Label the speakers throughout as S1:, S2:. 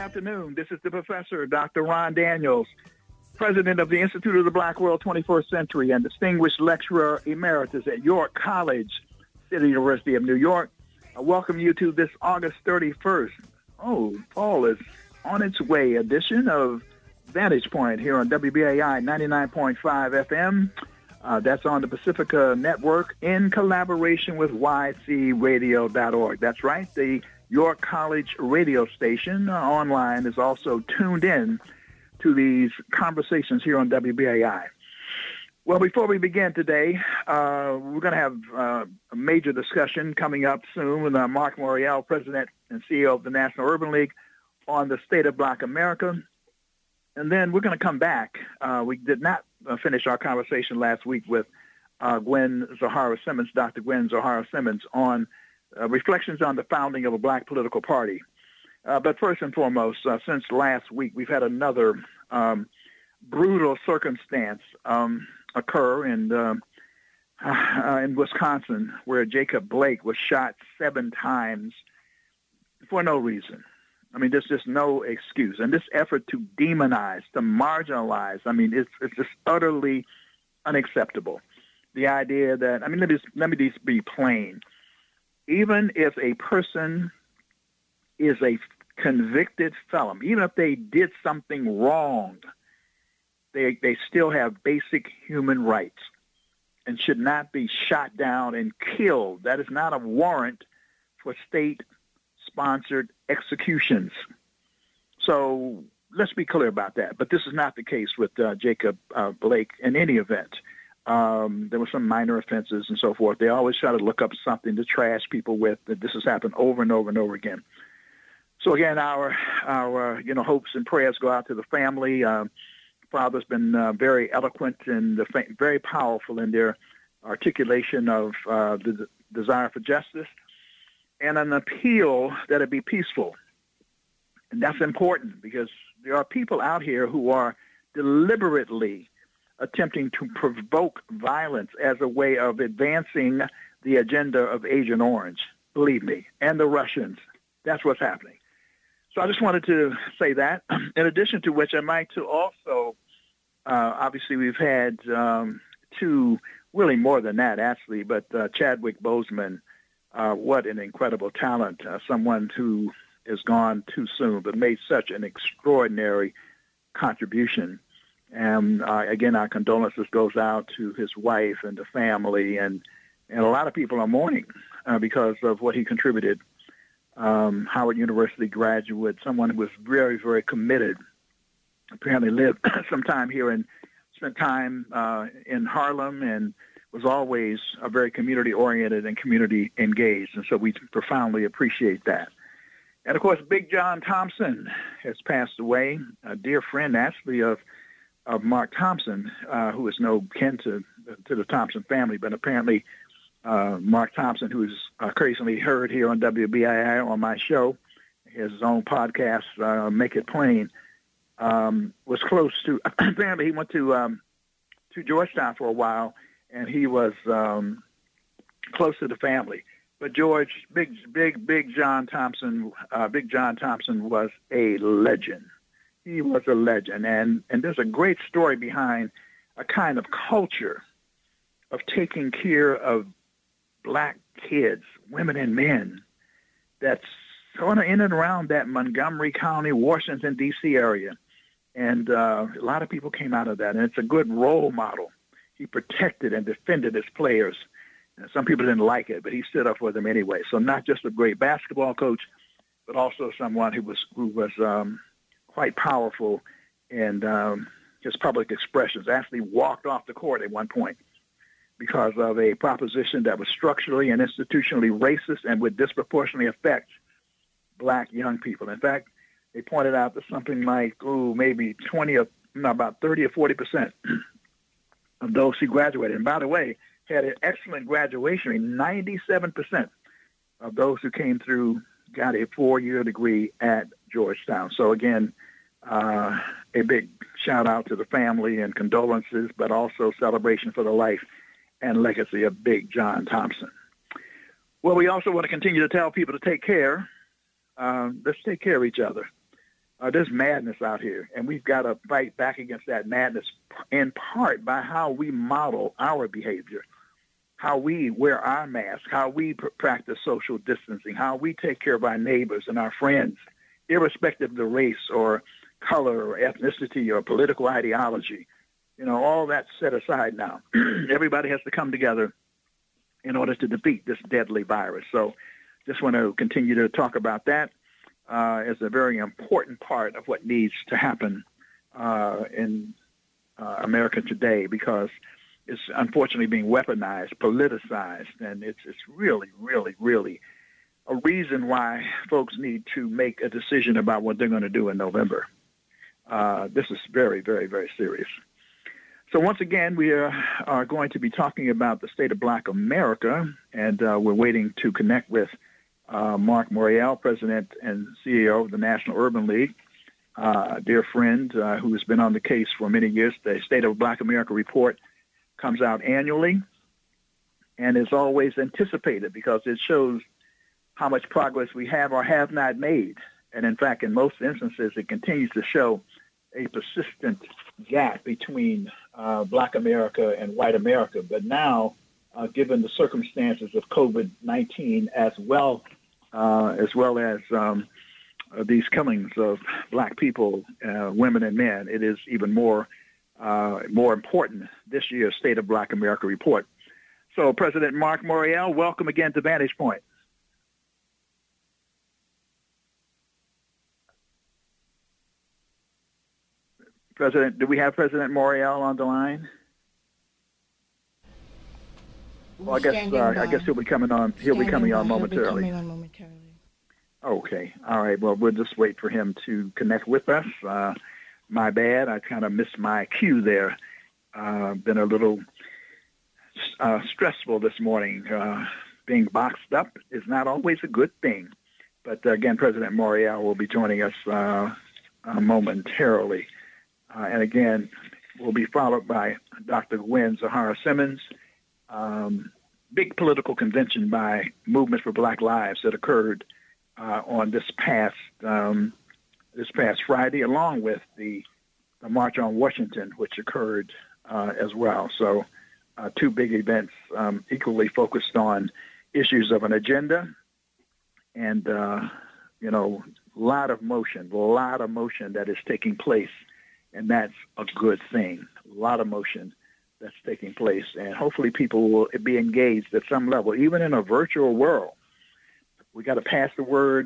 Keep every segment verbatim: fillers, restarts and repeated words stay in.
S1: afternoon. This is the professor, Doctor Ron Daniels, president of the Institute of the Black World twenty-first Century and distinguished lecturer emeritus at York College, City University of New York. I welcome you to this August thirty-first. Oh, fall is on its way edition of Vantage Point here on W B A I ninety-nine point five F M. Uh, that's on the Pacifica Network in collaboration with Y C radio dot org. That's right. The York College radio station uh, online is also tuned in to these conversations here on W B A I. Well, before we begin today, uh, we're going to have uh, a major discussion coming up soon with uh, Mark Morial, president and C E O of the National Urban League, on the state of Black America. And then we're going to come back. Uh, we did not uh, finish our conversation last week with uh, Gwen Zahara Simmons, Doctor Gwen Zahara Simmons, on uh, reflections on the founding of a black political party. Uh, but first and foremost, uh, since last week, we've had another um, brutal circumstance um, occur in uh, uh, in Wisconsin, where Jacob Blake was shot seven times for no reason. I mean, there's just no excuse. And this effort to demonize, to marginalize, I mean, it's it's just utterly unacceptable. The idea that, I mean, let me just, let me just be plain. Even if a person is a convicted felon, even if they did something wrong, they they still have basic human rights and should not be shot down and killed. That is not a warrant for state-sponsored executions. So let's be clear about that. But this is not the case with uh, Jacob uh, Blake in any event. Um, there were some minor offenses and so forth. They always try to look up something to trash people with. That this has happened over and over and over again. So again, our our you know hopes and prayers go out to the family. Uh, Father's been uh, very eloquent and the fa- very powerful in their articulation of uh, the d- desire for justice and an appeal that it be peaceful. And that's important because there are people out here who are deliberately attempting to provoke violence as a way of advancing the agenda of Agent Orange, believe me, and the Russians. That's what's happening. So I just wanted to say that. In addition to which, I might to also, uh, obviously we've had um, two, really more than that actually, but uh, Chadwick Boseman, uh, what an incredible talent, uh, someone who is gone too soon, but made such an extraordinary contribution. And uh, again, our condolences goes out to his wife and the family, and, and a lot of people are mourning uh, because of what he contributed. Um, Howard University graduate, someone who was very, very committed, apparently lived some time here and spent time uh, in Harlem and was always a very community-oriented and community-engaged, and so we profoundly appreciate that. And, of course, Big John Thompson has passed away, a dear friend, actually, of of Mark Thompson, uh, who is no kin to, to the Thompson family, but apparently uh, Mark Thompson, who is occasionally heard here on W B I I on my show, his own podcast, uh, Make It Plain, um, was close to, apparently he went to um, to Georgetown for a while, and he was um, close to the family. But George, big, big, big John Thompson, uh, Big John Thompson was a legend. He was a legend, and, and there's a great story behind a kind of culture of taking care of black kids, women and men, that's sort of in and around that Montgomery County, Washington, D C area. And uh, a lot of people came out of that, and it's a good role model. He protected and defended his players. And some people didn't like it, but he stood up for them anyway. So not just a great basketball coach, but also someone who was who was um, quite powerful in um, his public expressions. Actually walked off the court at one point because of a proposition that was structurally and institutionally racist and would disproportionately affect black young people. In fact, they pointed out that something like, oh, maybe twenty or no, about thirty or forty percent of those who graduated, and by the way, had an excellent graduation rate. ninety-seven percent of those who came through got a four-year degree at Georgetown. So again, uh, a big shout out to the family and condolences, but also celebration for the life and legacy of Big John Thompson. Well, we also want to continue to tell people to take care. Uh, let's take care of each other. Uh, there's madness out here, and we've got to fight back against that madness in part by how we model our behavior, how we wear our masks, how we pr- practice social distancing, how we take care of our neighbors and our friends, irrespective of the race or color or ethnicity or political ideology. You know, all that's set aside now. Everybody has to come together in order to defeat this deadly virus. So just want to continue to talk about that. Uh, is a very important part of what needs to happen uh, in uh, America today, because it's unfortunately being weaponized, politicized, and it's it's really, really, really a reason why folks need to make a decision about what they're going to do in November. Uh, this is very, very, very serious. So once again, we are, are going to be talking about the state of Black America, and uh, we're waiting to connect with Uh, Mark Morial, President and C E O of the National Urban League, uh, dear friend uh, who has been on the case for many years. The State of Black America report comes out annually and is always anticipated because it shows how much progress we have or have not made. And in fact, in most instances, it continues to show a persistent gap between uh, Black America and white America. But now, uh, given the circumstances of COVID nineteen as well, Uh, as well as um, uh, these killings of Black people, uh, women and men, it is even more uh, more important this year's State of Black America report. So, President Mark Morial, welcome again to Vantage Point. President, do we have President Morial on the line? Well, I guess uh, I guess he'll be coming on. He'll be coming on momentarily.
S2: He'll be coming on momentarily.
S1: Okay. All right. Well, we'll just wait for him to connect with us. Uh, my bad. I kind of missed my cue there. Uh, been a little uh, stressful this morning. Uh, being boxed up is not always a good thing. But uh, again, President Morial will be joining us uh, uh, momentarily. Uh, and again, we'll be followed by Doctor Gwen Zahara Simmons. Um, big political convention by Movement for Black Lives that occurred uh, on this past um, this past Friday, along with the, the March on Washington, which occurred uh, as well. So uh, two big events um, equally focused on issues of an agenda and, uh, you know, a lot of motion, a lot of motion that is taking place, and that's a good thing, a lot of motion that's taking place, and hopefully people will be engaged at some level, even in a virtual world. We got to pass the word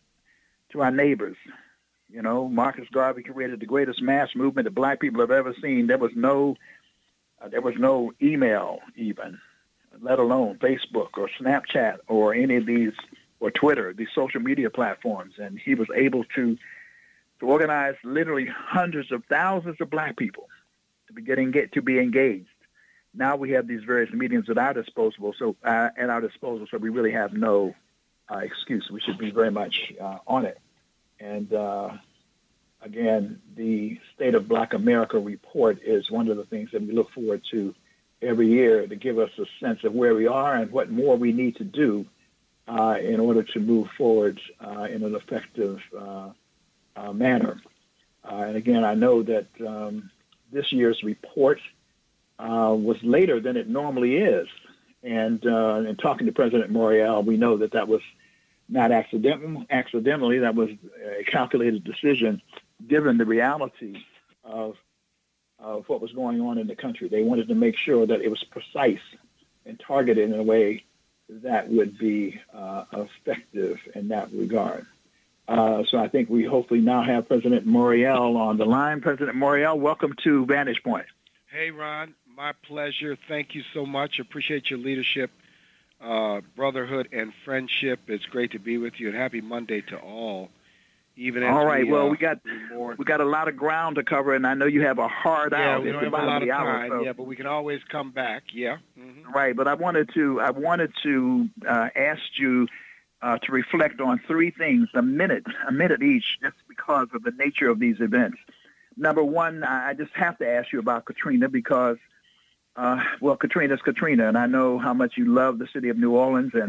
S1: to our neighbors. You know, Marcus Garvey created the greatest mass movement that Black people have ever seen. There was no, uh, there was no email even, let alone Facebook or Snapchat or any of these, or Twitter, these social media platforms. And he was able to to organize literally hundreds of thousands of Black people to be getting get to be engaged. Now we have these various mediums at our disposal, so uh, at our disposal, so we really have no uh, excuse. We should be very much uh, on it. And uh, again, the State of Black America report is one of the things that we look forward to every year to give us a sense of where we are and what more we need to do uh, in order to move forward uh, in an effective uh, uh, manner. Uh, and again, I know that um, this year's report uh, was later than it normally is. And uh, in talking to President Morial, we know that that was not accidental. Accidentally, that was a calculated decision, given the reality of of what was going on in the country. They wanted to make sure that it was precise and targeted in a way that would be uh, effective in that regard. Uh, so I think we hopefully now have President Morial on the line. President Morial, welcome to Vantage Point.
S3: Hey, Ron, my pleasure. Thank you so much. Appreciate your leadership, uh, brotherhood, and friendship. It's great to be with you, and happy Monday to all. Even as
S1: all right.
S3: We,
S1: well,
S3: uh,
S1: we got we got a lot of ground to cover, and I know you have a hard
S3: yeah,
S1: out.
S3: we don't have a lot of
S1: hour,
S3: time.
S1: so.
S3: Yeah, but we can always come back. Yeah. Mm-hmm.
S1: Right. But I wanted to I wanted to uh, ask you uh, to reflect on three things, a minute, a minute each, just because of the nature of these events. Number one, I just have to ask you about Katrina because Uh, well, Katrina's Katrina, and I know how much you love the city of New Orleans, and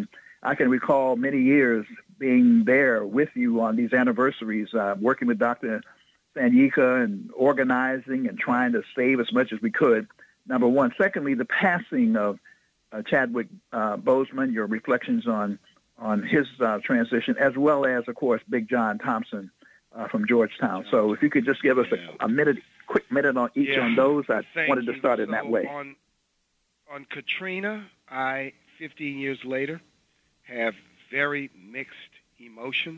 S1: I can recall many years being there with you on these anniversaries, uh, working with Doctor Sanyika and organizing and trying to save as much as we could, number one. Secondly, the passing of uh, Chadwick uh, Boseman, your reflections on, on his uh, transition, as well as, of course, Big John Thompson uh, from Georgetown. So if you could just give us
S3: yeah.
S1: a, a minute, quick minute on each
S3: yeah.
S1: on those, I
S3: Thank
S1: wanted to
S3: you.
S1: start in
S3: so
S1: that way.
S3: On, on Katrina, I, fifteen years later, have very mixed emotions.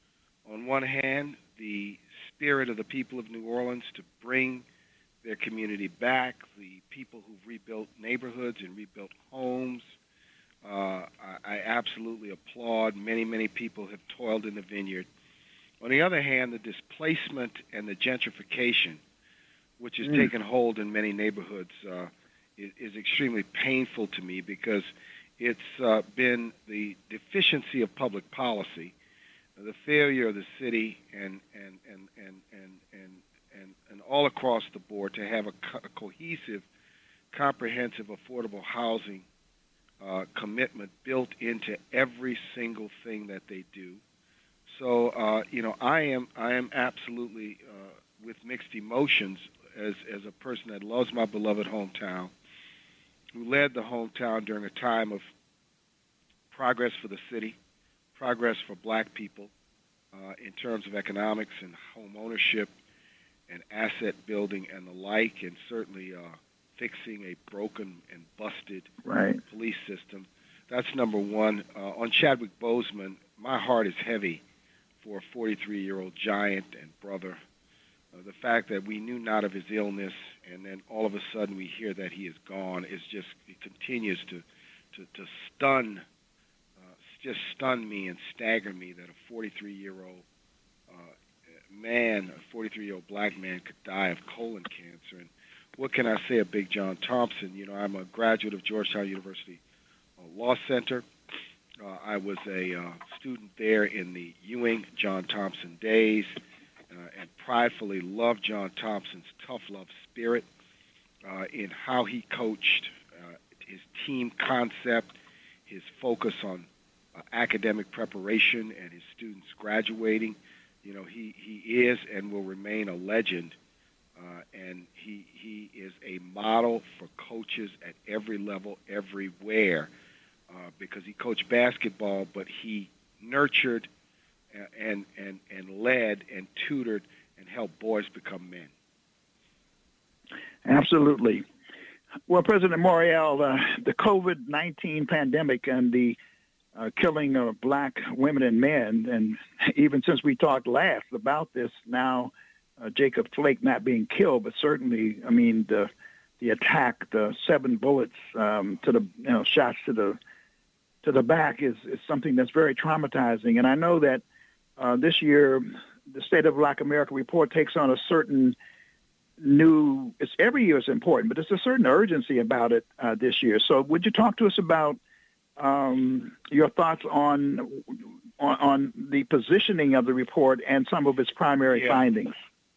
S3: On one hand, the spirit of the people of New Orleans to bring their community back, the people who've rebuilt neighborhoods and rebuilt homes. Uh, I, I absolutely applaud. Many, many people have toiled in the vineyard. On the other hand, the displacement and the gentrification, which has mm. taken hold in many neighborhoods, uh, is, is extremely painful to me because it's uh, been the deficiency of public policy, the failure of the city and and and and and and, and, and all across the board to have a, co- a cohesive, comprehensive, affordable housing uh, commitment built into every single thing that they do. So uh, you know, I am I am absolutely uh, with mixed emotions as as a person that loves my beloved hometown, who led the hometown during a time of progress for the city, progress for black people uh, in terms of economics and home ownership and asset building and the like, and certainly uh, fixing a broken and busted
S1: right.
S3: police system. That's number one. Uh, on Chadwick Boseman, my heart is heavy for a forty-three-year-old giant and brother. Uh, the fact that we knew not of his illness, and then all of a sudden we hear that he is gone, is just, it continues to, to, to stun, uh, just stun me and stagger me that a forty-three-year-old uh, man, a forty-three-year-old black man could die of colon cancer. And what can I say of Big John Thompson? You know, I'm a graduate of Georgetown University uh, Law Center. Uh, I was a uh, student there in the Ewing John Thompson days. Uh, and pridefully love John Thompson's tough love spirit uh, in how he coached, uh, his team concept, his focus on uh, academic preparation and his students graduating. You know, he, he is and will remain a legend, uh, and he, he is a model for coaches at every level, everywhere, uh, because he coached basketball, but he nurtured and and and led and tutored and helped boys become men.
S1: Absolutely. Well, President Morial, uh, the COVID nineteen pandemic and the uh, killing of black women and men, and even since we talked last about this, now uh, Jacob Flake not being killed, but certainly, I mean, the the attack, the seven bullets um, to the you know shots to the to the back is, is something that's very traumatizing. And I know that Uh, this year, the State of Black America report takes on a certain new, it's every year is important, but there's a certain urgency about it uh, this year. So would you talk to us about um, your thoughts on, on on the positioning of the report and some of its primary
S3: yeah.
S1: findings?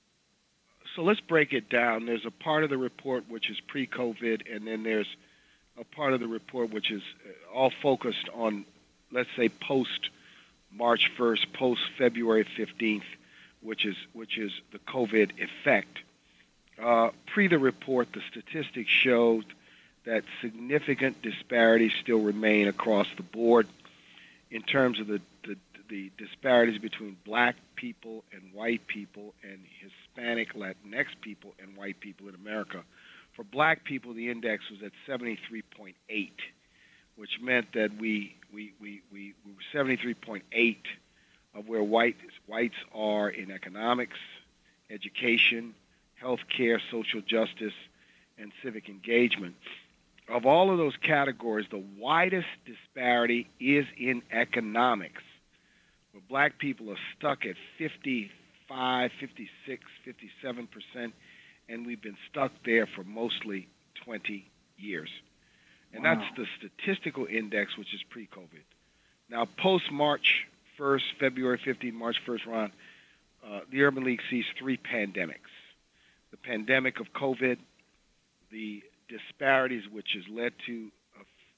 S3: So let's break it down. There's a part of the report which is pre-COVID, and then there's a part of the report which is all focused on, let's say, post March first, post-February fifteenth, which is which is the COVID effect. Uh, pre the report, the statistics showed that significant disparities still remain across the board in terms of the, the, the disparities between black people and white people and Hispanic, Latinx people and white people in America. For black people, the index was at seventy-three point eight, which meant that we we, we, we, we were seventy-three point eight of where white, whites are in economics, education, healthcare, social justice, and civic engagement. Of all of those categories, the widest disparity is in economics, where black people are stuck at fifty-five, fifty-six, fifty-seven percent, and we've been stuck there for mostly twenty years. And wow. That's the statistical index, which is pre-COVID. Now, post-March first, February fifteenth, March first, Ron, uh, the Urban League sees three pandemics. The pandemic of COVID, the disparities which has led to uh,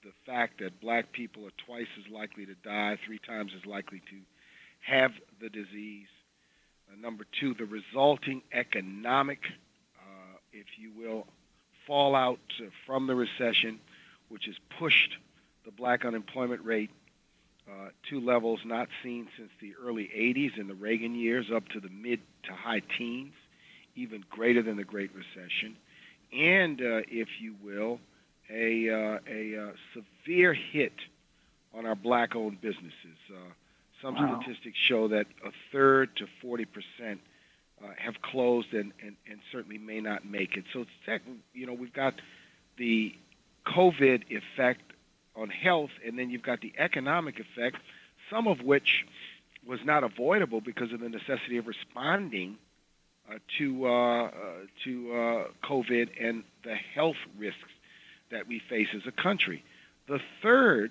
S3: the fact that black people are twice as likely to die, three times as likely to have the disease. Uh, number two, the resulting economic, uh, if you will, fallout uh, from the recession, which has pushed the black unemployment rate uh, to levels not seen since the early eighties in the Reagan years, up to the mid to high teens, even greater than the Great Recession. And, uh, if you will, a, uh, a uh, severe hit on our black-owned businesses. Uh, some
S1: Wow.
S3: statistics show that a third to forty percent uh, have closed and, and, and certainly may not make it. So, it's tech, you know, we've got the COVID effect on health, and then you've got the economic effect, some of which was not avoidable because of the necessity of responding uh, to uh, uh, to uh, COVID and the health risks that we face as a country. The third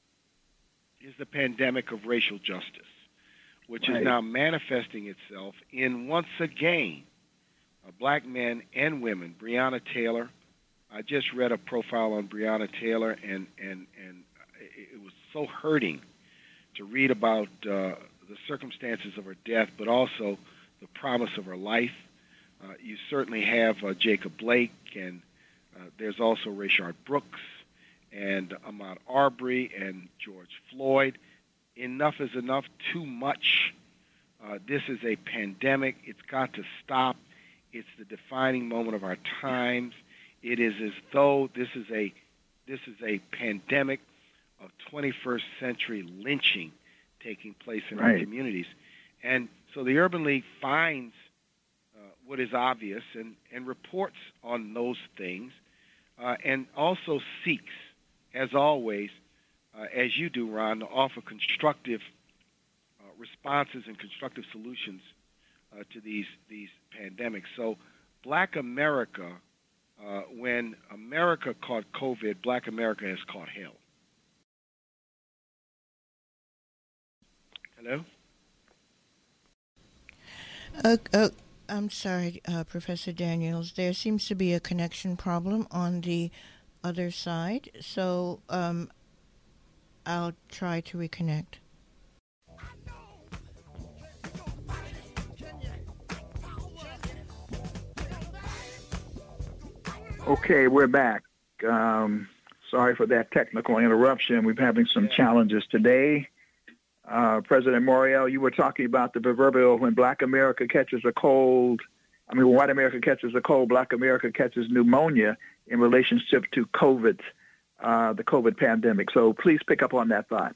S3: is the pandemic of racial justice, which
S1: Right.
S3: is now manifesting itself in, once again, uh, black men and women. Breonna Taylor, I just read a profile on Breonna Taylor, and, and, and it, it was so hurting to read about uh, the circumstances of her death, but also the promise of her life. Uh, you certainly have uh, Jacob Blake, and uh, there's also Rayshard Brooks, and Ahmaud Arbery, and George Floyd. Enough is enough. Too much. Uh, this is a pandemic. It's got to stop. It's the defining moment of our times. It is as though this is a this is a pandemic of twenty-first century lynching taking place in
S1: Right.
S3: our communities. And so the Urban League finds uh, what is obvious and, and reports on those things, uh, and also seeks, as always, uh, as you do, Ron, to offer constructive uh, responses and constructive solutions uh, to these these pandemics. So Black America, uh, when America caught COVID, Black America has caught hell. Hello?
S2: Uh, uh, I'm sorry, uh, Professor Daniels. There seems to be a connection problem on the other side, so um, I'll try to reconnect.
S1: Okay, we're back. Um, sorry for that technical interruption. We're having some challenges today. Uh, President Morial, you were talking about the proverbial when black America catches a cold, I mean, when white America catches a cold, black America catches pneumonia in relationship to COVID, uh, the COVID pandemic. So please pick up on that thought.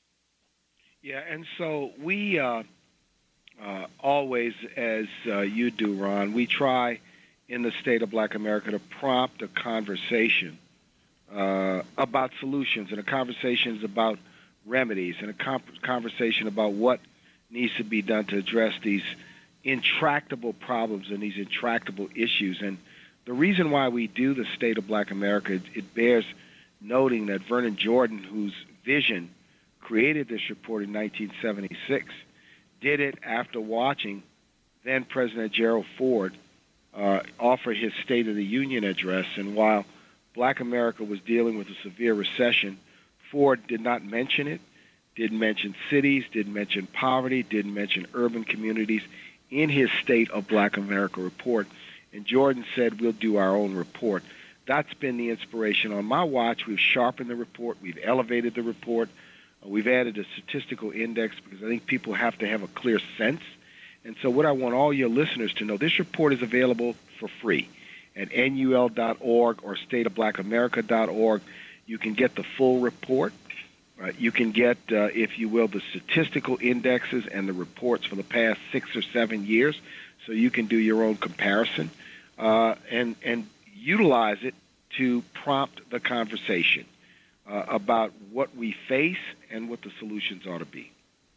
S3: Yeah, and so we uh, uh, always, as uh, you do, Ron, we try in the state of Black America to prompt a conversation uh, about solutions, and a conversation about remedies, and a comp- conversation about what needs to be done to address these intractable problems and these intractable issues. And the reason why we do the State of Black America, it, it bears noting that Vernon Jordan, whose vision created this report in nineteen seventy-six, did it after watching then President Gerald Ford uh, offer his State of the Union address. And while Black America was dealing with a severe recession, Ford did not mention it, didn't mention cities, didn't mention poverty, didn't mention urban communities in his State of Black America report. And Jordan said, we'll do our own report. That's been the inspiration. On my watch, we've sharpened the report, we've elevated the report, uh, we've added a statistical index because I think people have to have a clear sense. And so what I want all your listeners to know, this report is available for free at N U L dot org or state of black america dot org. You can get the full report. Uh, you can get, uh, if you will, the statistical indexes and the reports for the past six or seven years, so you can do your own comparison uh, and and utilize it to prompt the conversation uh, about what we face and what the solutions ought to be.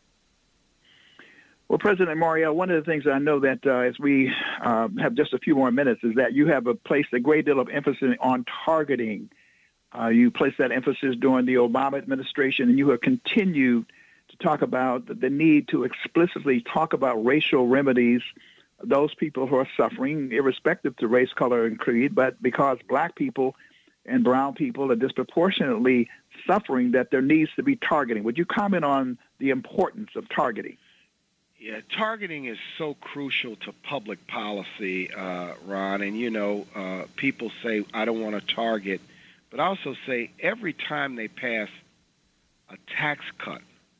S1: Well, President Morial, one of the things I know that uh, as we uh, have just a few more minutes is that you have a placed a great deal of emphasis on targeting. Uh, you placed that emphasis during the Obama administration, and you have continued to talk about the need to explicitly talk about racial remedies, those people who are suffering, irrespective to race, color, and creed, but because black people and brown people are disproportionately suffering that there needs to be targeting. Would you comment on the importance of targeting?
S3: Yeah, targeting is so crucial to public policy, uh, Ron. And, you know, uh, people say, I don't want to target. But I also say every time they pass a tax cut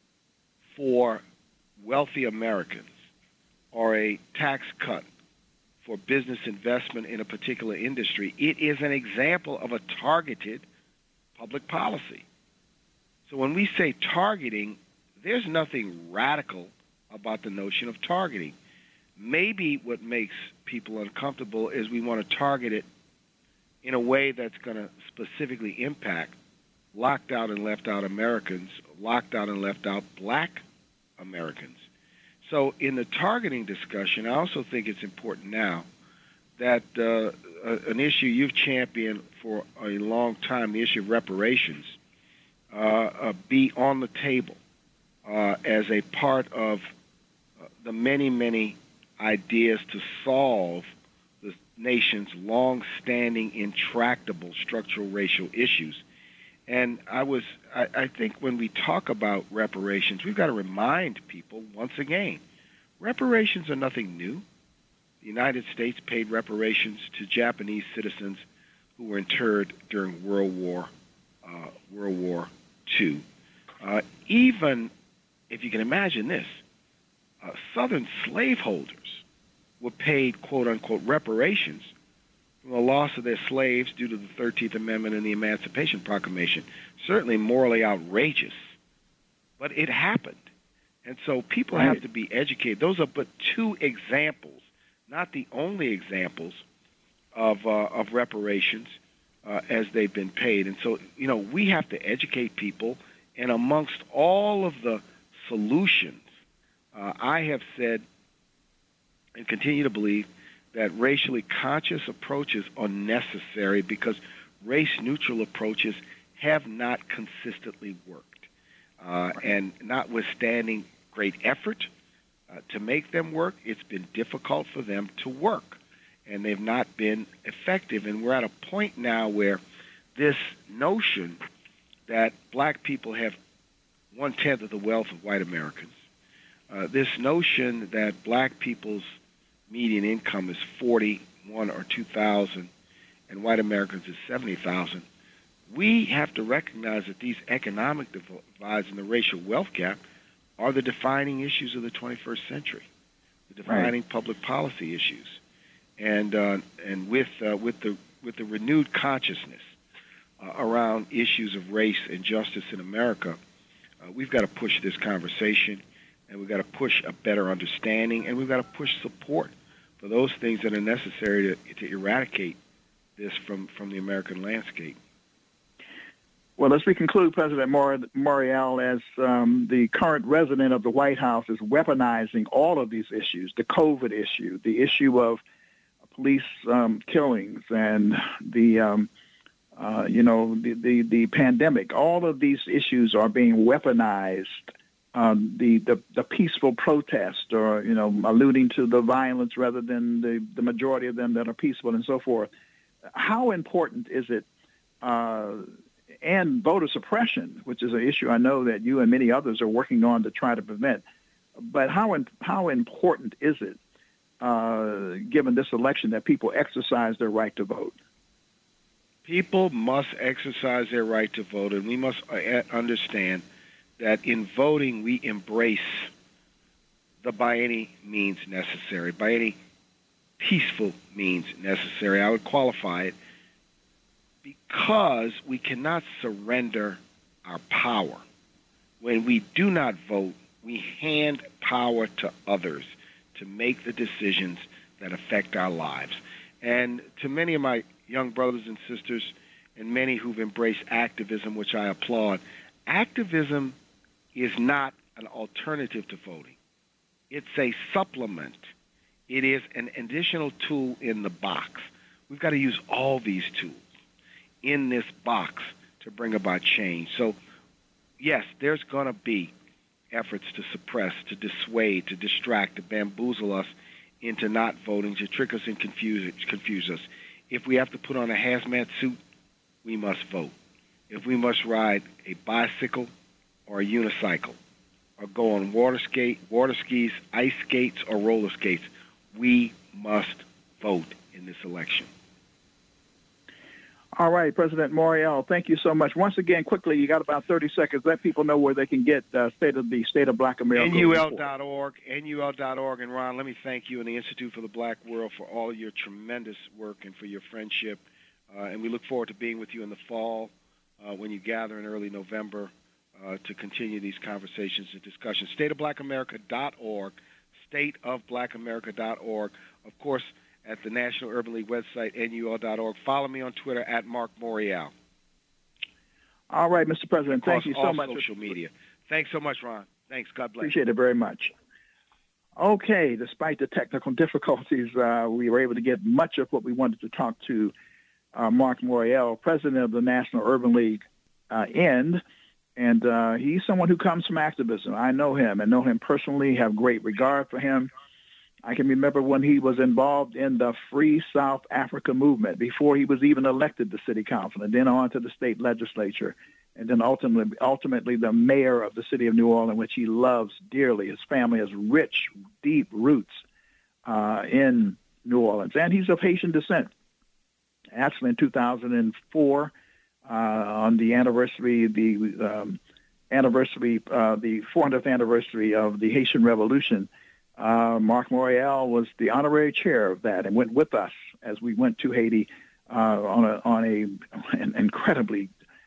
S3: for wealthy Americans or a tax cut for business investment in a particular industry, it is an example of a targeted public policy. So when we say targeting, there's nothing radical about the notion of targeting. Maybe what makes people uncomfortable is we want to target it in a way that's going to specifically impact locked out and left out Americans, locked out and left out black Americans. So in the targeting discussion, I also think it's important now that uh, an issue you've championed for a long time, the issue of reparations, uh, uh, be on the table uh, as a part of the many, many ideas to solve the nation's long-standing, intractable structural racial issues. And I was, I, I think when we talk about reparations, we've got to remind people once again, reparations are nothing new. The United States paid reparations to Japanese citizens who were interred during World War, uh, World War Two. Uh, even if you can imagine this, Uh, Southern slaveholders were paid, quote-unquote, reparations from the loss of their slaves due to the thirteenth Amendment and the Emancipation Proclamation. Certainly morally outrageous, but it happened. And so people
S1: right.
S3: have to be educated. Those are but two examples, not the only examples of, uh, of reparations uh, as they've been paid. And so, you know, we have to educate people, and amongst all of the solutions, Uh, I have said and continue to believe that racially conscious approaches are necessary because race-neutral approaches have not consistently worked. Uh, and notwithstanding great effort uh, to make them work, it's been difficult for them to work, and they've not been effective. And we're at a point now where this notion that black people have one-tenth of the wealth of white Americans, Uh, this notion that black people's median income is forty-one or two thousand and white Americans is seventy thousand, we have to recognize that these economic divides and the racial wealth gap are the defining issues of the twenty-first century, the defining
S1: right.
S3: public policy issues. And uh, and with uh, with the with the renewed consciousness uh, around issues of race and justice in America, uh, we've got to push this conversation. And we've got to push a better understanding, and we've got to push support for those things that are necessary to, to eradicate this from, from the American landscape.
S1: Well, as we conclude, President Morial, as um, the current resident of the White House is weaponizing all of these issues, the COVID issue, the issue of police um, killings, and the, um, uh, you know, the, the, the pandemic, all of these issues are being weaponized. Um, the, the the peaceful protest, or you know, alluding to the violence rather than the, the majority of them that are peaceful and so forth. How important is it, uh, and voter suppression, which is an issue I know that you and many others are working on to try to prevent. But how in, how important is it, uh, given this election, that people exercise their right to vote?
S3: People must exercise their right to vote, and we must understand that in voting we embrace the by any means necessary, by any peaceful means necessary. I would qualify it because we cannot surrender our power. When we do not vote, we hand power to others to make the decisions that affect our lives. And to many of my young brothers and sisters, and many who've embraced activism, which I applaud, activism is not an alternative to voting. It's a supplement. It is an additional tool in the box. We've got to use all these tools in this box to bring about change. So, yes, there's going to be efforts to suppress, to dissuade, to distract, to bamboozle us into not voting, to trick us and confuse, confuse us. If we have to put on a hazmat suit we must vote. If we must ride a bicycle or a unicycle, or go on water skate, water skis, ice skates, or roller skates, we must vote in this election.
S1: All right, President Morial, thank you so much. Once again, quickly, you got about thirty seconds. Let people know where they can get uh, State of the State of Black America.
S3: N U L dot org, N U L dot org. And, Ron, let me thank you and the Institute for the Black World for all of your tremendous work and for your friendship. Uh, and we look forward to being with you in the fall uh, when you gather in early November uh, to continue these conversations and discussions. state of black america dot org, state of black america dot org. Of course, at the National Urban League website, N U L dot org. Follow me on Twitter at Mark Morial.
S1: All right, Mister President, thank you so
S3: all
S1: much.
S3: Social media. Thanks so much, Ron. Thanks. God bless.
S1: Appreciate it very much. Okay, despite the technical difficulties, uh, we were able to get much of what we wanted to talk to uh, Mark Morial, president of the National Urban League, uh, end. And uh, he's someone who comes from activism. I know him and know him personally, have great regard for him. I can remember when he was involved in the Free South Africa movement before he was even elected to city council, and then on to the state legislature, and then ultimately, ultimately the mayor of the city of New Orleans, which he loves dearly. His family has rich, deep roots uh, in New Orleans, and he's of Haitian descent. Actually, in two thousand four, uh, on the anniversary, the um, anniversary, uh, the four hundredth anniversary of the Haitian Revolution, Uh, Mark Morial was the honorary chair of that and went with us as we went to Haiti uh, on a on a an incredibly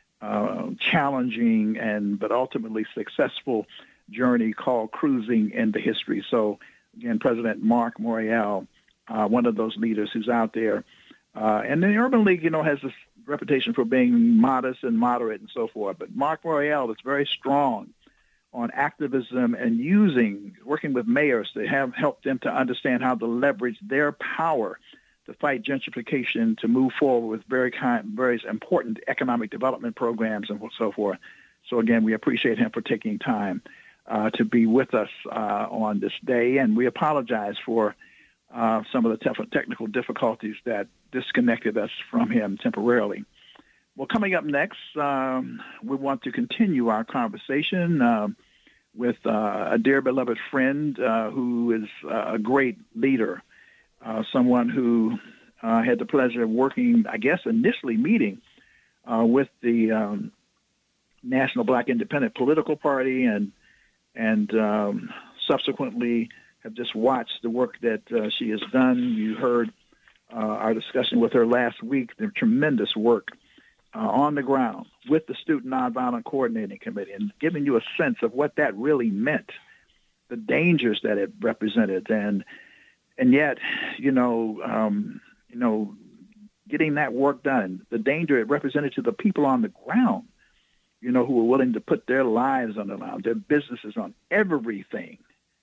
S1: uh, challenging and but ultimately successful journey called Cruising into History. So again, President Mark Morial, uh, one of those leaders who's out there, uh, and the Urban League, you know, has this reputation for being modest and moderate and so forth. But Mark Morial is very strong on activism and using, working with mayors to have helped them to understand how to leverage their power to fight gentrification, to move forward with very kind, very important economic development programs and so forth. So again, we appreciate him for taking time uh, to be with us uh, on this day, and we apologize for uh, some of the te- technical difficulties that disconnected us from him temporarily. Well, coming up next, um, we want to continue our conversation uh, with uh, a dear beloved friend uh, who is uh, a great leader, uh, someone who uh, had the pleasure of working, I guess, initially meeting uh, with the um, National Black Independent Political Party, and and um, subsequently have just watched the work that uh, she has done. You heard uh, our discussion with her last week, the tremendous work Uh, on the ground with the Student Nonviolent Coordinating Committee, and giving you a sense of what that really meant, the dangers that it represented, and and yet, you know, um, you know, getting that work done, the danger it represented to the people on the ground, you know, who were willing to put their lives on the line, their businesses on everything,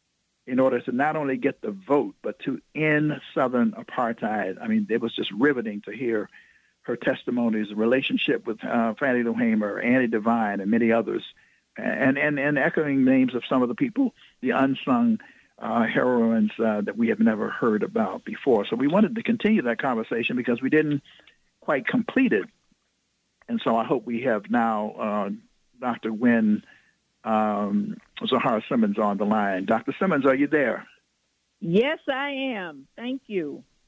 S1: in order to not only get the vote, but to end Southern apartheid. I mean, it was just riveting to hear her testimonies, the relationship with uh, Fannie Lou Hamer, Annie Devine, and many others, and, and, and echoing names of some of the people, the unsung uh, heroines uh, that we have never heard about before. So we wanted to continue that conversation because we didn't quite complete it. And so I hope we have now uh, Doctor Gwen um, Zahara Simmons on the line. Doctor Simmons, are you there?
S4: Yes, I am. Thank you.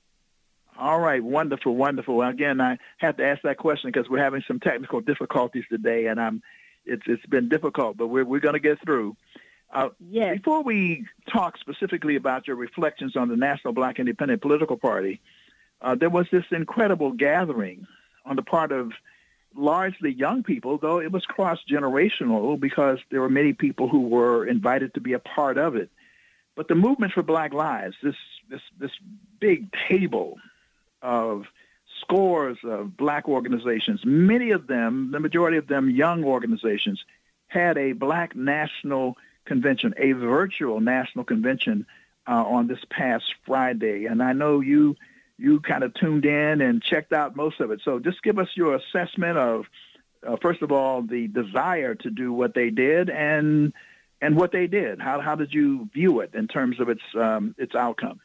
S1: All right, wonderful, wonderful. Again, I have to ask that question because we're having some technical difficulties today, and I'm, it's it's been difficult, but we're we're going to get through. Uh,
S4: yes.
S1: Before we talk specifically about your reflections on the National Black Independent Political Party, uh, there was this incredible gathering on the part of largely young people, though it was cross-generational because there were many people who were invited to be a part of it. But the Movement for Black Lives, this this this big table of scores of black organizations, many of them, the majority of them young organizations, had a black national convention, a virtual national convention uh, on this past Friday. And I know you you kind of tuned in and checked out most of it. So just give us your assessment of, uh, first of all, the desire to do what they did and and what they did. How how did you view it in terms of its um, its outcome?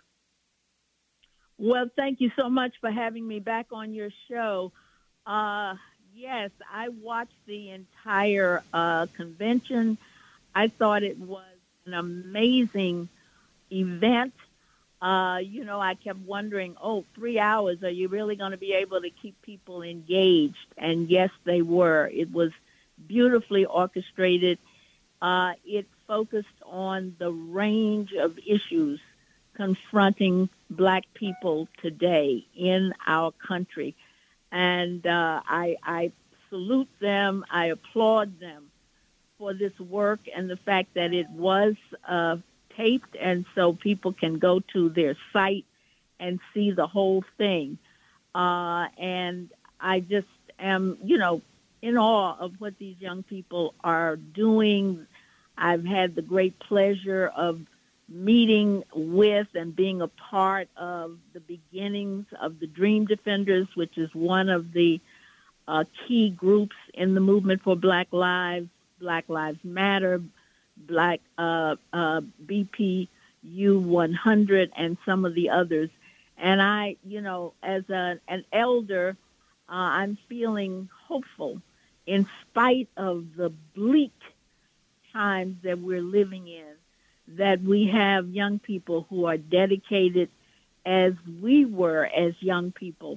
S4: Well, thank you so much for having me back on your show. Uh, Yes, I watched the entire uh, convention. I thought it was an amazing event. Uh, you know, I kept wondering, oh, three hours, are you really going to be able to keep people engaged? And yes, they were. It was beautifully orchestrated. Uh, it focused on the range of issues confronting black people today in our country. And uh, I, I salute them. I applaud them for this work and the fact that it was uh, taped, and so people can go to their site and see the whole thing. Uh, and I just am, you know, in awe of what these young people are doing. I've had the great pleasure of meeting with and being a part of the beginnings of the Dream Defenders, which is one of the uh, key groups in the movement for Black Lives, Black Lives Matter, Black uh, uh, B P U one hundred, and some of the others. And I, you know, as a, an elder, uh, I'm feeling hopeful in spite of the bleak times that we're living in, that we have young people who are dedicated as we were as young people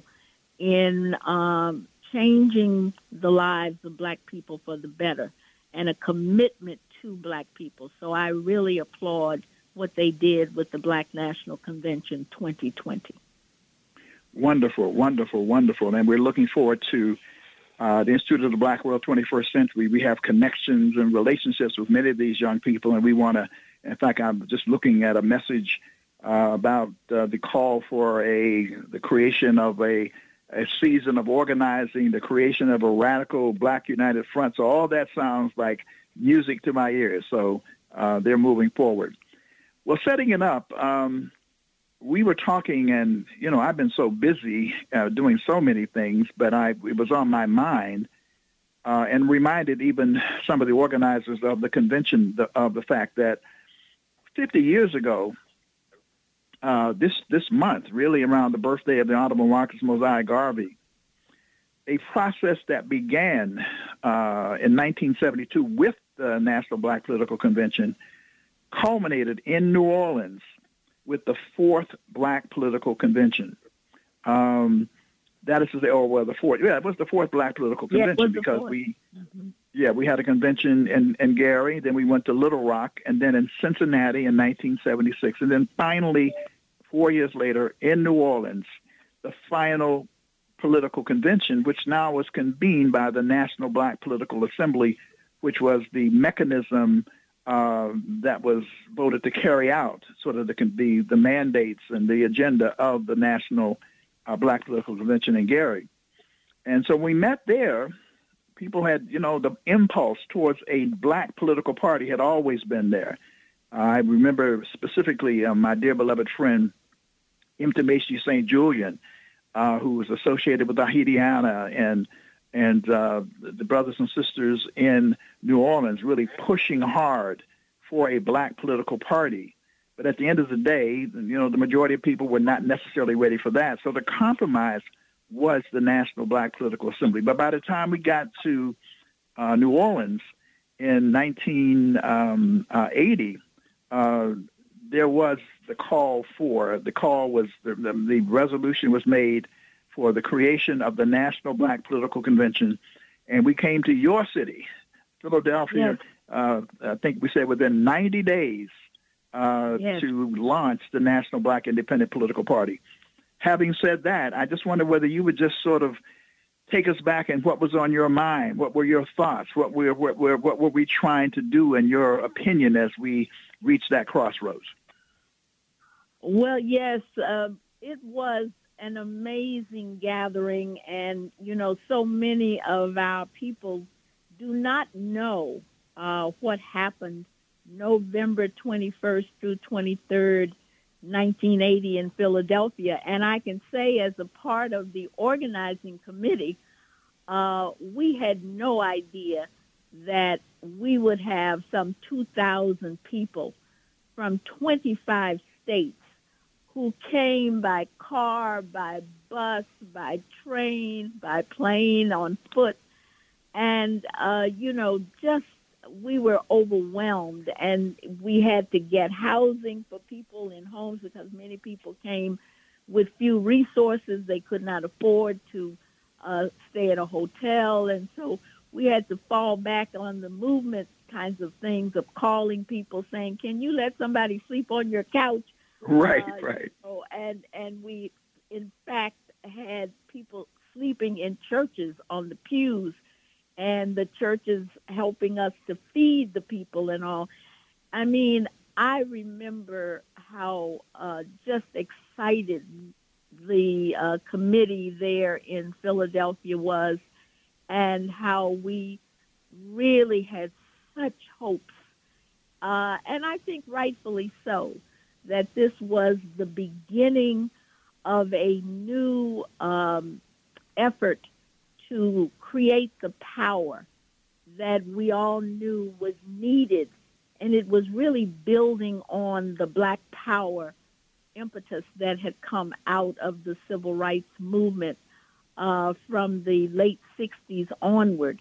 S4: in um, changing the lives of black people for the better and a commitment to black people. So I really applaud what they did with the Black National Convention twenty twenty.
S1: Wonderful, wonderful, wonderful. And we're looking forward to uh, the Institute of the Black World twenty-first Century. We have connections and relationships with many of these young people, and we want to, in fact, I'm just looking at a message uh, about uh, the call for a the creation of a, a season of organizing, the creation of a radical Black United Front. So all that sounds like music to my ears. So uh, they're moving forward. Well, setting it up, um, we were talking, and, you know, I've been so busy uh, doing so many things, but I it was on my mind uh, and reminded even some of the organizers of the convention the, of the fact that fifty years ago, uh, this this month, really around the birthday of the Honorable Marcus Mosiah Garvey, a process that began uh, in nineteen seventy-two with the National Black Political Convention culminated in New Orleans with the fourth Black Political Convention. Um, that is to say, oh, well, the fourth, yeah, it was the fourth Black Political Convention
S4: yeah,
S1: because
S4: fourth.
S1: we,
S4: mm-hmm.
S1: yeah, we had a convention in, in Gary, then we went to Little Rock, and then in Cincinnati in nineteen seventy-six, and then finally, four years later, in New Orleans, the final political convention, which now was convened by the National Black Political Assembly, which was the mechanism uh, that was voted to carry out sort of the, the, the mandates and the agenda of the National uh, Black Political Convention in Gary. And so we met there. People had, you know, the impulse towards a black political party had always been there. Uh, I remember specifically uh, my dear beloved friend, Imtimashi Saint Julian, uh, who was associated with Ahidiyana and and uh, the brothers and sisters in New Orleans really pushing hard for a black political party. But at the end of the day, you know, the majority of people were not necessarily ready for that. So the compromise was the National Black Political Assembly. But by the time we got to uh, New Orleans in nineteen eighty, uh, there was the call for, the call was, the, the, the resolution was made for the creation of the National Black Political Convention. And we came to your city, Philadelphia,
S4: yes.
S1: uh, I think we said within ninety days uh,
S4: yes.
S1: to launch the National Black Independent Political Party. Having said that, I just wonder whether you would just sort of take us back and what was on your mind, what were your thoughts, what were, what were, what were we trying to do in your opinion as we reached that crossroads?
S4: Well, yes, uh, it was an amazing gathering, and, you know, so many of our people do not know uh, what happened November twenty-first through twenty-third, nineteen eighty in Philadelphia. And I can say as a part of the organizing committee, uh, we had no idea that we would have some two thousand people from twenty-five states who came by car, by bus, by train, by plane, on foot, And, uh, you know, just we were overwhelmed, and we had to get housing for people in homes because many people came with few resources. They could not afford to uh, stay at a hotel. And so we had to fall back on the movement kinds of things of calling people saying, can you let somebody sleep on your couch?
S1: Right,
S4: uh,
S1: right.
S4: You know, and, and we, in fact, had people sleeping in churches on the pews, and the churches helping us to feed the people and all. I mean, I remember how uh, just excited the uh, committee there in Philadelphia was, and how we really had such hopes, uh, and I think rightfully so, that this was the beginning of a new um, effort to create the power that we all knew was needed. And it was really building on the Black Power impetus that had come out of the civil rights movement uh, from the late sixties onward.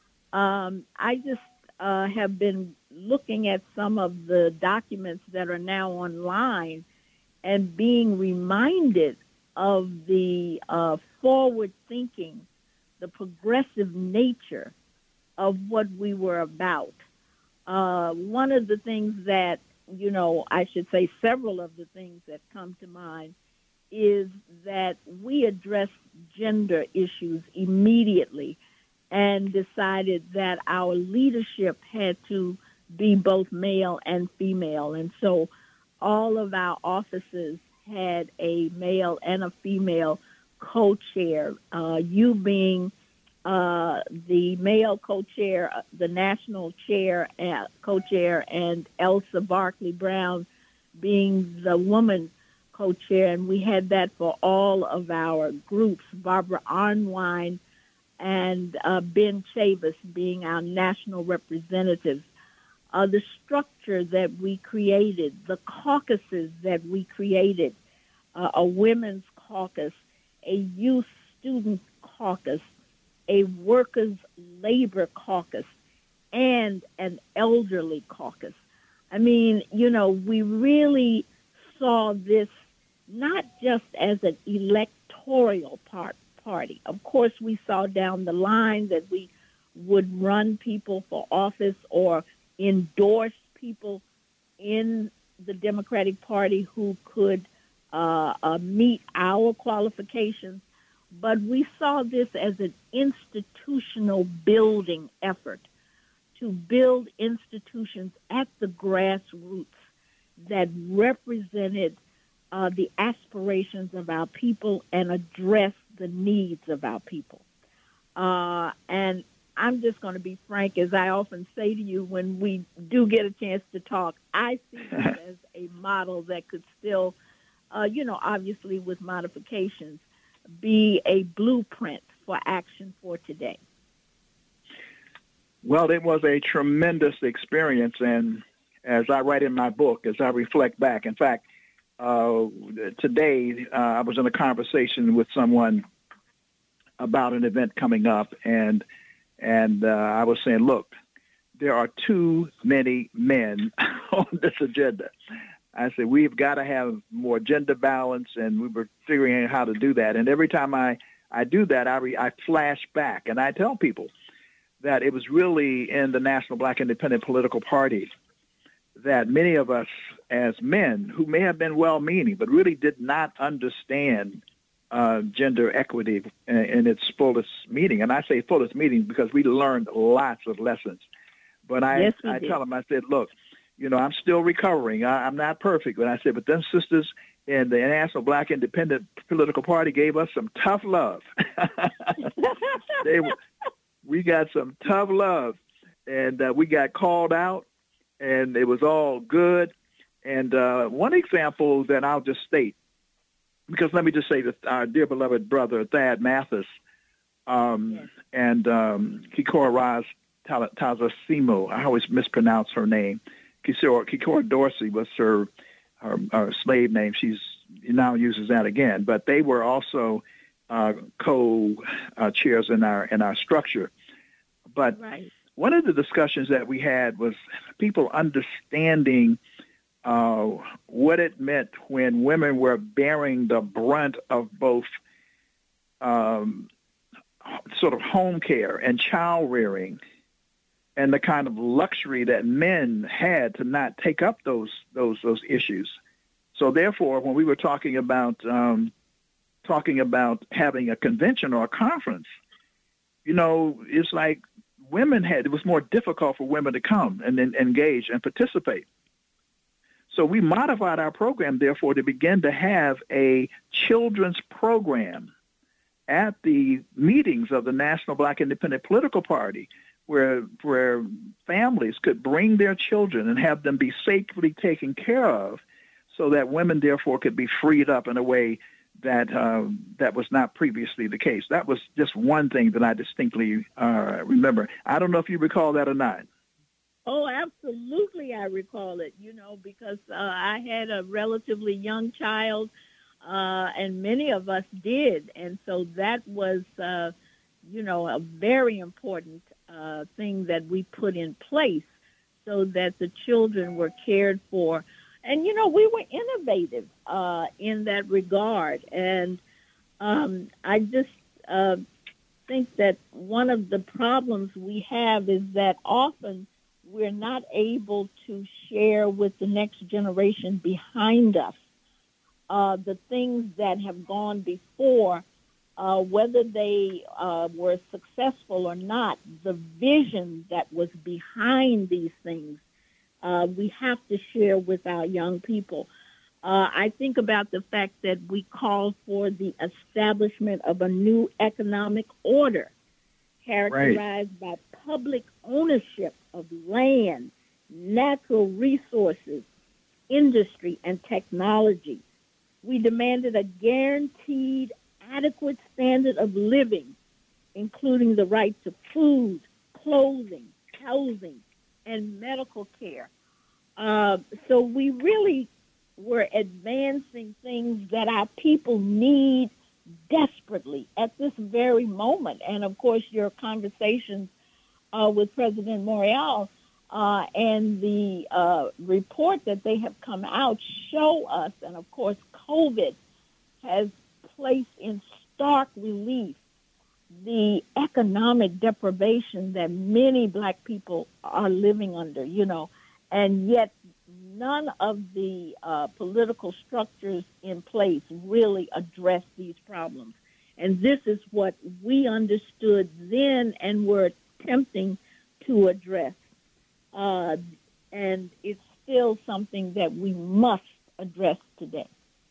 S4: Um, I just uh, have been looking at some of the documents that are now online and being reminded of the uh, forward thinking, the progressive nature of what we were about. Uh, one of the things that, you know, I should say several of the things that come to mind is that we addressed gender issues immediately and decided that our leadership had to be both male and female. And so all of our offices had a male and a female co-chair, uh, you being uh, the male co-chair, uh, the national chair, uh, co-chair, and Elsa Barkley Brown being the woman co-chair. And we had that for all of our groups, Barbara Arnwine and uh, Ben Chavis being our national representatives. Uh, the structure that we created, the caucuses that we created, uh, a women's caucus, a youth student caucus, a workers' labor caucus, and an elderly caucus. I mean, you know, we really saw this not just as an electoral part, party. Of course, we saw down the line that we would run people for office or endorse people in the Democratic Party who could uh, uh, meet our qualifications. But we saw this as an institutional building effort to build institutions at the grassroots that represented uh, the aspirations of our people and addressed the needs of our people. Uh, and I'm just going to be frank, as I often say to you when we do get a chance to talk, I see this as a model that could still, uh, you know, obviously with modifications, be a blueprint for action for today.
S1: Well, it was a tremendous experience, and as I write in my book, as I reflect back, in fact, uh, today uh, I was in a conversation with someone about an event coming up, and and uh, I was saying, look, there are too many men on this agenda. I said, we've got to have more gender balance, and we were figuring out how to do that. And every time I, I do that, I, re, I flash back, and I tell people that it was really in the National Black Independent Political Party that many of us as men who may have been well-meaning but really did not understand uh, gender equity in, in its fullest meaning. And I say fullest meaning because we learned lots of lessons. But I,
S4: yes,
S1: I tell them, I said, look, you know, I'm still recovering. I, I'm not perfect. But I said, but them sisters in the National Black Independent Political Party gave us some tough love. they were, we got some tough love, and uh, we got called out, and it was all good. And uh, one example that I'll just state, because let me just say that our dear beloved brother, Thad Mathis, um, yes. and um, Kikora Raz Tazasimo, I always mispronounce her name. Kikora, Kikora Dorsey was her, her, her slave name. She's now uses that again. But they were also uh, co-chairs in our in our structure. But
S4: Right.
S1: one of the discussions that we had was people understanding uh, what it meant when women were bearing the brunt of both um, sort of home care and child rearing, and the kind of luxury that men had to not take up those those those issues. So therefore, when we were talking about um, talking about having a convention or a conference, you know, it's like women had, it was more difficult for women to come and then engage and participate. So we modified our program, therefore, to begin to have a children's program at the meetings of the National Black Independent Political Party, where where families could bring their children and have them be safely taken care of, so that women, therefore, could be freed up in a way that uh, that was not previously the case. That was just one thing that I distinctly uh, remember. I don't know if you recall that or not.
S4: Oh, absolutely, I recall it, you know, because uh, I had a relatively young child, uh, and many of us did. And so that was, uh, you know, a very important uh, thing that we put in place so that the children were cared for. And, you know, we were innovative uh, in that regard. And um, I just uh, think that one of the problems we have is that often we're not able to share with the next generation behind us uh, the things that have gone before, uh, whether they uh, were successful or not, the vision that was behind these things. Uh, we have to share with our young people. Uh, I think about the fact that we call for the establishment of a new economic order characterized right. by public ownership of land, natural resources, industry, and technology. We demanded a guaranteed adequate standard of living, including the right to food, clothing, housing, and medical care. Uh, so we really were advancing things that our people need desperately at this very moment. And, of course, your conversations uh, with President Morial uh, and the uh, report that they have come out show us, and, of course, COVID has placed in stark relief the economic deprivation that many black people are living under, you know, and yet none of the uh, political structures in place really address these problems. And this is what we understood then and were attempting to address. Uh, and it's still something that we must address today.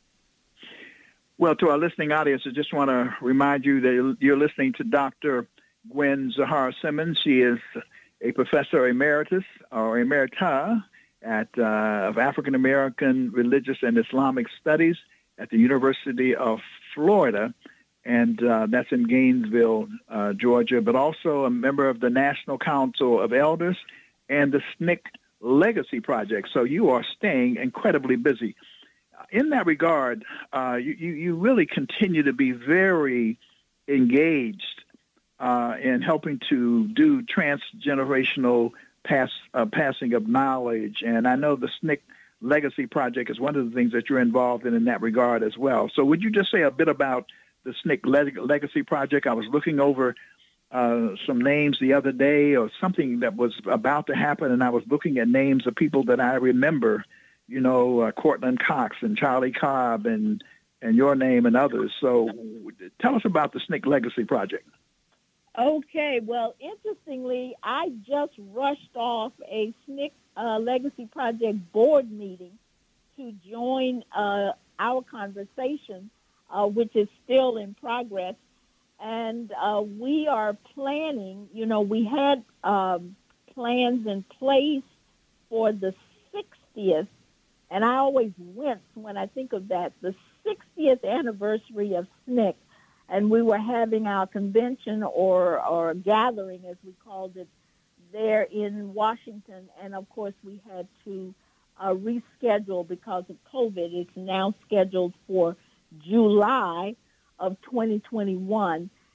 S1: Well, to our listening audience, I just want to remind you that you're listening to Doctor Gwen Zahara Simmons. She is a professor emeritus or emerita at uh, of African American Religious and Islamic Studies at the University of Florida, and uh, that's in Gainesville, uh, Georgia, but also a member of the National Council of Elders and the S N C C Legacy Project. So you are staying incredibly busy. In that regard, uh, you, you really continue to be very engaged uh, in helping to do transgenerational pass, uh, passing of knowledge. And I know the S N C C Legacy Project is one of the things that you're involved in in that regard as well. So would you just say a bit about the S N C C Leg- Legacy Project? I was looking over uh, some names the other day or something that was about to happen, and I was looking at names of people that I remember, you know, uh, Cortland Cox and Charlie Cobb and, and your name and others. So tell us about the S N C C Legacy Project.
S4: Okay, well, interestingly, I just rushed off a S N C C uh, Legacy Project board meeting to join uh, our conversation, uh, which is still in progress. And uh, we are planning, you know, we had um, plans in place for the sixtieth, and I always wince when I think of that, the sixtieth anniversary of S N C C. And we were having our convention or, or gathering, as we called it, there in Washington. And, of course, we had to uh, reschedule because of COVID. It's now scheduled for July of twenty twenty-one.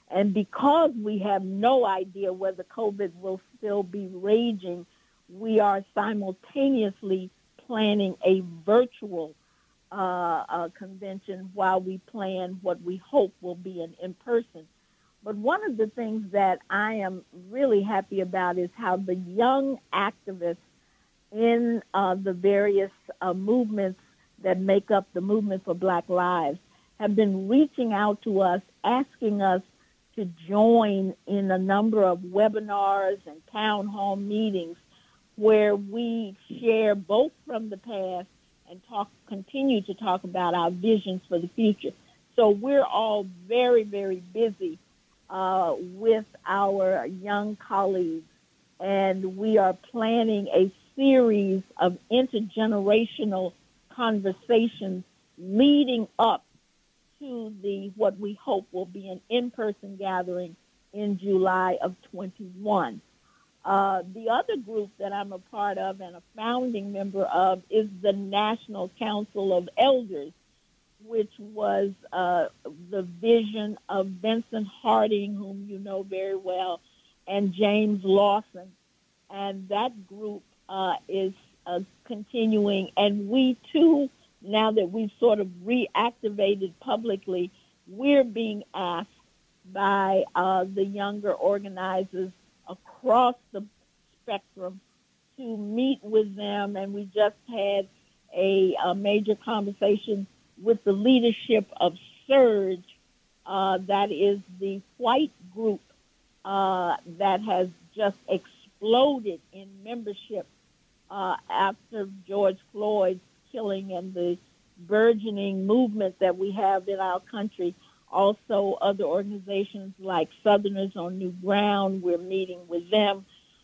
S4: And because we have no idea whether COVID will still be raging, we are simultaneously planning a virtual uh, uh, convention while we plan what we hope will be an in-person. But one of the things that I am really happy about is how the young activists in uh, the various uh, movements that make up the Movement for Black Lives have been reaching out to us, asking us to join in a number of webinars and town hall meetings where we share both from the past and talk, continue to talk about our visions for the future. So we're all very, very busy uh, with our young colleagues, and we are planning a series of intergenerational conversations leading up to the what we hope will be an in-person gathering in July of twenty-one. Uh, the other group that I'm a part of and a founding member of is the National Council of Elders, which was uh, the vision of Vincent Harding, whom you know very well, and James Lawson. And that group uh, is uh, continuing. And we, too, now that we've sort of reactivated publicly, we're being asked by uh, the younger organizers across the spectrum to meet with them. And we just had a, a major conversation with the leadership of SURGE, uh, that is the white group uh, that has just exploded in membership uh, after George Floyd's killing and the burgeoning movement that we have in our country. Also, other organizations like Southerners on New Ground, we're meeting with them.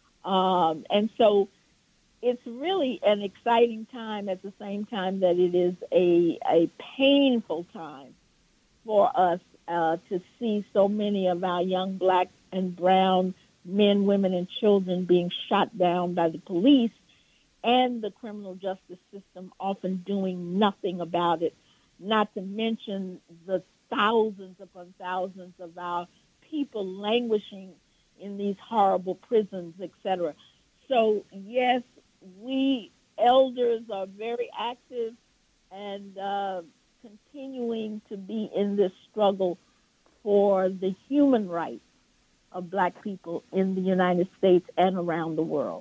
S4: Um, and so it's really an exciting time at the same time that it is a, a painful time for us uh, to see so many of our young black and brown men, women, and children being shot down by the police and the criminal justice system often doing nothing about it, not to mention the thousands upon thousands of our people languishing in these horrible prisons, et cetera. So, yes, we elders are very active and uh, continuing to be in this struggle for the human rights of black people in the United States and around the world.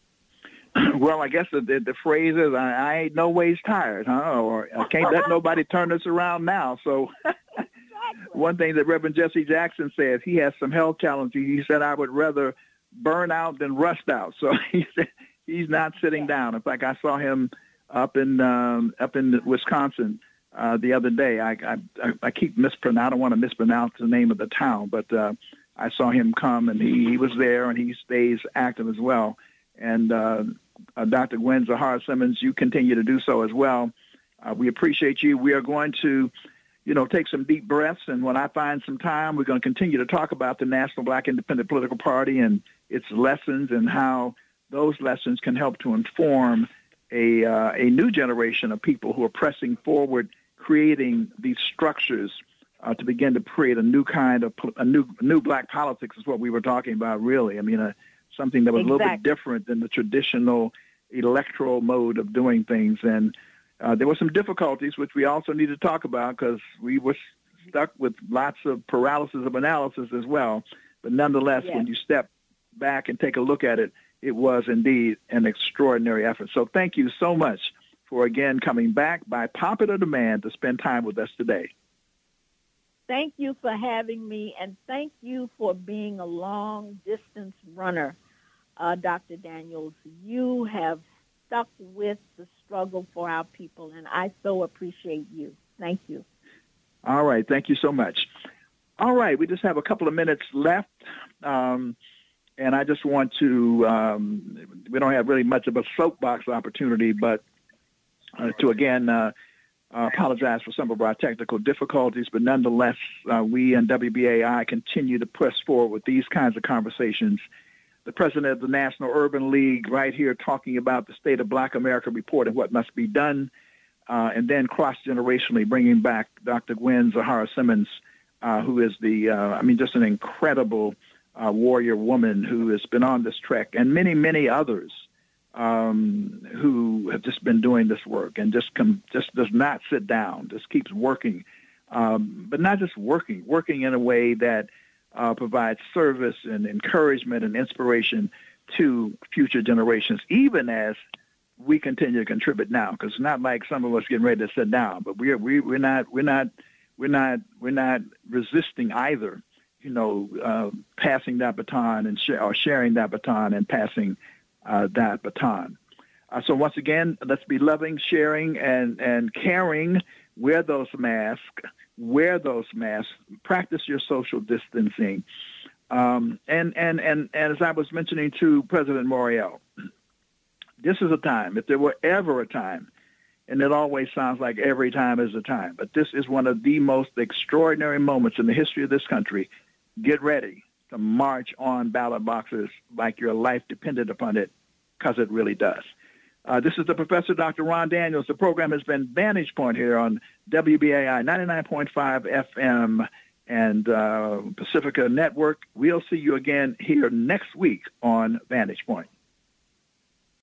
S1: Well, I guess the, the, the phrase is, I, I ain't no ways tired, huh? Or I can't let nobody turn us around now. So exactly. One thing that Reverend Jesse Jackson says, he has some health challenges. He said, I would rather burn out than rust out. So he said he's not sitting yeah. down. In fact, I saw him up in um, up in Wisconsin uh, the other day. I, I, I keep mispronouncing. I don't want to mispronounce the name of the town, but uh, I saw him come, and he, he was there, and he stays active as well. And uh, uh, Doctor Gwen Zahara Simmons, you continue to do so as well. Uh, we appreciate you. We are going to, you know, take some deep breaths, and when I find some time, we're going to continue to talk about the National Black Independent Political Party and its lessons and how those lessons can help to inform a uh, a new generation of people who are pressing forward, creating these structures uh, to begin to create a new kind of a new new black politics is what we were talking about. Really, I mean, uh, something that was exactly. a little bit different than the traditional electoral mode of doing things. And uh, there were some difficulties, which we also need to talk about because we were stuck with lots of paralysis of analysis as well. But nonetheless, yes. when you step back and take a look at it, it was indeed an extraordinary effort. So thank you so much for, again, coming back by popular demand to spend time with us today.
S4: Thank you for having me, and thank you for being a long-distance runner, uh, Doctor Daniels. You have stuck with the struggle for our people, and I so appreciate you. Thank you.
S1: All right. Thank you so much. All right. We just have a couple of minutes left. Um, And I just want to, um, we don't have really much of a soapbox opportunity, but uh, to, again, uh, uh, apologize for some of our technical difficulties. But nonetheless, uh, we and W B A I continue to press forward with these kinds of conversations. The president of the National Urban League right here talking about the State of Black America report and what must be done. Uh, and then cross-generationally bringing back Doctor Gwen Zahara Simmons uh, who is the, uh, I mean, just an incredible uh, warrior woman who has been on this trek, and many, many others um, who have just been doing this work and just com- just does not sit down, just keeps working, um, but not just working, working in a way that uh, provides service and encouragement and inspiration to future generations, even as we continue to contribute now. Because it's not like some of us getting ready to sit down, but we're we, we're not we're not we're not we're not resisting either. You know, uh, passing that baton and sh- or sharing that baton and passing uh, that baton. Uh, so once again, let's be loving, sharing, and and caring. Wear those masks. Wear those masks. Practice your social distancing. Um, and, and, and, and as I was mentioning to President Morial, this is a time, if there were ever a time, and it always sounds like every time is a time, but this is one of the most extraordinary moments in the history of this country. Get ready to march on ballot boxes like your life depended upon it, because it really does. Uh, this is the Professor Doctor Ron Daniels. The program has been Vantage Point here on W B A I ninety-nine point five F M and uh, Pacifica Network. We'll see you again here next week on Vantage Point.